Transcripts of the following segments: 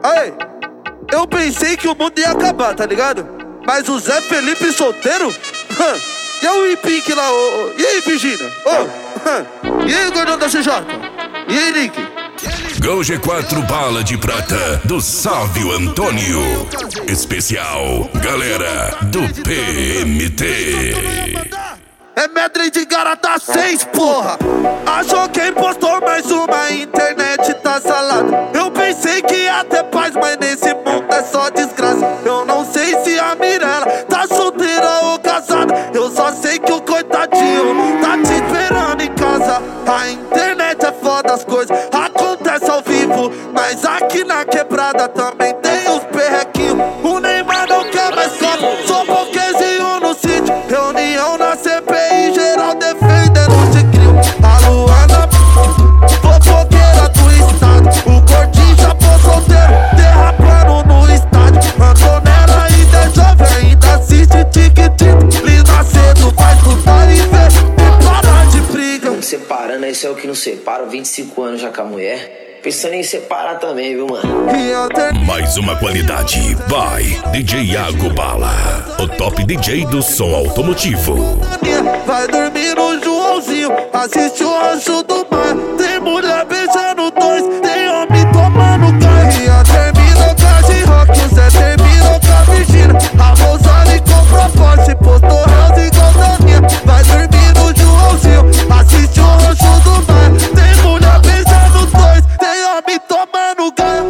Aí, eu pensei que o mundo ia acabar, tá ligado? Mas o Zé Felipe solteiro? E o Ipink lá, e aí, Virgínia? E aí, gordão da CJ? E aí, Nick? Gol G4 Bala de Prata do Sávio Antônio. Especial Galera do PMT. É medley de garota 6, porra. Achou quem postou mais uma, internet tá salada. Eu pensei que ia ter paz, mas nesse mundo é só desgraça. Eu não sei se a Mirella tá solteira ou casada. Eu só sei que o coitadinho tá te esperando em casa. A internet é foda, as coisas acontecem ao vivo, mas aqui na quebrada também tem os perrequinhos. O Neymar não quer mais copo, sou pouquezinho no sítio. Reunião na CPI, geral defendendo o Tigrinho. A Luana, fofoqueira do estado. O gordinho já pôs solteiro, derrapando no estádio. Antonella ainda é jovem, ainda assiste tic-tic. Lina cedo vai estudar e ver e parar de briga. Não separando, esse é o que não separa. 25 anos já com a mulher. Pensando em separar também, viu, mano? Mais uma qualidade by DJ Iago Bala, o top DJ do som automotivo. Vai dormir no Joãozinho, assiste o Rancho do Mar. Tem mulher beijando dois, tem homem tomando gás. Ria terminou com a G-Rock, o Zé terminou com a Virgínia. A Rosane comprou Porsche, postou Reels igual Daninha. Vai dormir no Joãozinho, assiste o Rancho do Mar. Tem mulher beijando dois, tem homem tomando gás.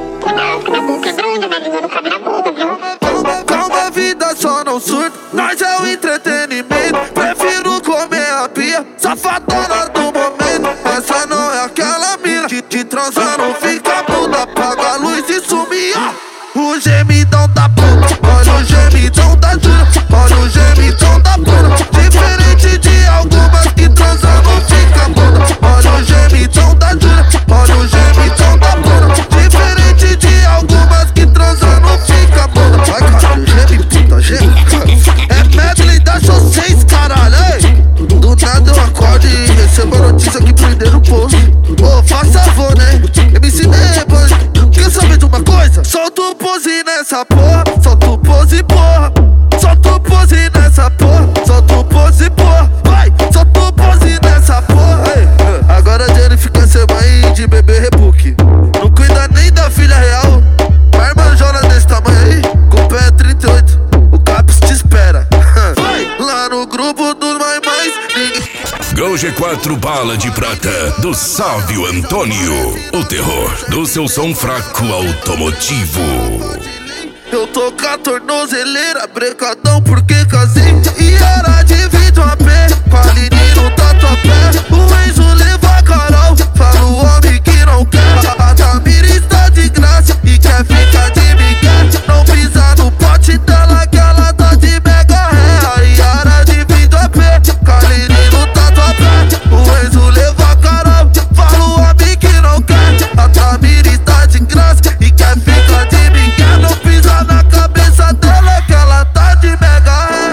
Calma, vida só não surta, nós é o entretenimento. Prefiro comer a pia, safadona do momento. Essa não é aquela mina que transa não fica muda. Apaga a luz e sumia. O gemidão da puta, olha o gemidão da Júlia. Olha o gemidão da puta, diferente de algumas que transam não fica muda. Olha o gemidão da Júlia, olha o gemidão da puta, diferente de algumas que transam não fica muda. Vai caralho, geme puta, geme. É medley da Show 6, caralho, ei. Do nada eu acordo e recebo a notícia que prenderam o posto. Ô, faz favor, né? MC depois. Quer saber de uma coisa? Solta o pose nessa porra, solta o pose, porra. Solta o pose nessa porra, solta o pose, porra. Vai, solta o pose nessa porra. Ei, agora ele fica sem mãe de bebê rebook. Não cuida nem da filha real. Vai manjona desse tamanho aí, com o pé 38. O Caps te espera. Vai, lá no grupo dos mais ninguém. Gol G4 Bala de Prata do Sávio Antônio, o terror do seu som fraco automotivo. Eu tô com a tornozeleira, brecadão porque casei. E era de vídeo a pé, com a Lini no tatuapé. O Enzo leva a Carol, fala o homem que não quer. A Tamira está de graça e quer ficar de migué. Não pisa no pote dela que ela tá de mega ré. E era de vídeo a pé, com a Lini no tatuapé. O Enzo leva a Carol, fala o homem que não quer. A Tamira está de graça e quer ficar de migué. Não pisa na cabeça dela que ela tá de mega ré.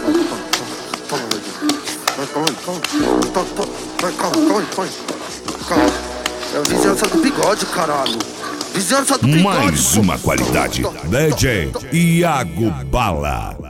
Calma. É a vizinhança do bigode, caralho. Vizinhança do bigode. Mais uma qualidade DJ Iago Bala.